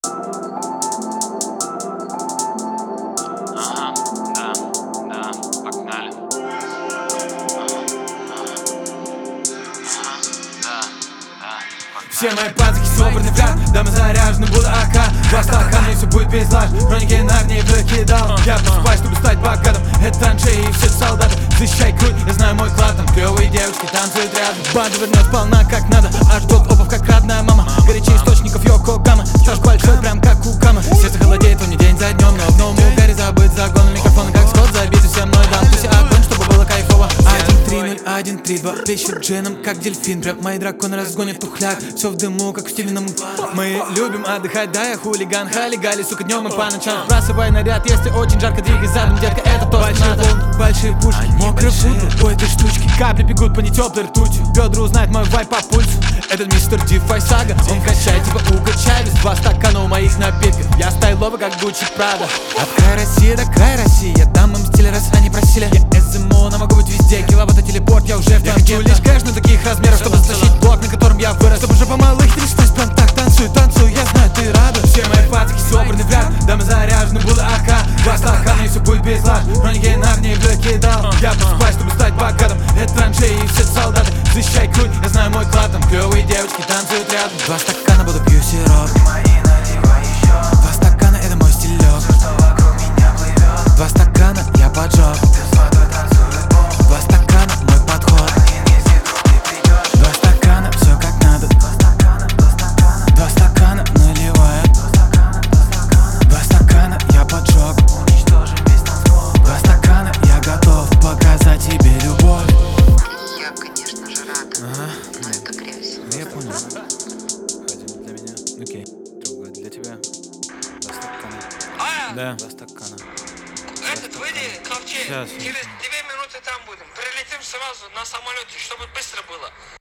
Ага, да, да, погнали. Все мои пацаки собраны в ряд, да мы заряжены, буду АК. Два стакана и все будет без лаж, броники на огне выкидал. Я просыпаюсь, чтобы стать богатым, это траншеи и все солдаты. Защищай круть, я знаю мой клад, там клевые девочки танцуют рядом. Банда вернет полна как надо, аж год опов как родная мама. Горячее источников Йокогама, стаж большой прям как у Кама. Сердце холодеет, он не день за днем, но в новом угаре забыт загон. Микрофон как скот, забитый все мной дам. Пусть огонь, чтобы было кайфово. 1-3-0-1-3-2, плещет джином как дельфин. Прям мои драконы разгонят тухляк, все в дыму, как в стильном. Мы любим отдыхать, да, я хулиган. Халигали, сука, днем и по ночам. Бросай наряд, если очень жарко, двигай задом, детка, это то, что надо. Большие пушки, мокрый футбол у этой штучки. Капли бегут по нетеплой ртути. Бедра узнает мой вайп по пульсу. Этот мистер Дифай Сага, он качает типа Уго Чавес. Два стакана у моих напитков, я стайловый как Гуччи Прада. От края России до края России, я дам им стиль, раз они просили. Я СМО, но могу быть везде, киловатт телепорт, я уже в танке. Я хочу лишь кэш на таких размерах, чтобы стащить блок, на котором я вырос. Чтобы жопа малых 36, прям так танцую, танцую, я знаю, ты рада. Все мои пацаки собраны в ряд, да мы заряжены, буду АК. Два стакана и все будет без лаж, броники на огне выкидал. Я просыпаюсь, чтобы стать богатым, это траншеи и все солдаты. Защищай круть, я знаю мой клад, там клевые девочки танцуют рядом. Два стакана, буду пью сироп. Два стакана, это мой стилек. Два стакана, я поджег. Два стакана, мой подход. Два стакана, все как надо. Два стакана, наливает. Два стакана, я поджег. Два стакана, я готов показать тебе любовь. Я, конечно же, рада, но это грязь. Я понял. Хотим для меня. Окей. Другой для тебя. Два стакана. Да. Два стакана. Этот, выйди к ловче. Сейчас. Через 2 минуты там будем. Прилетим сразу на самолете, чтобы быстро было.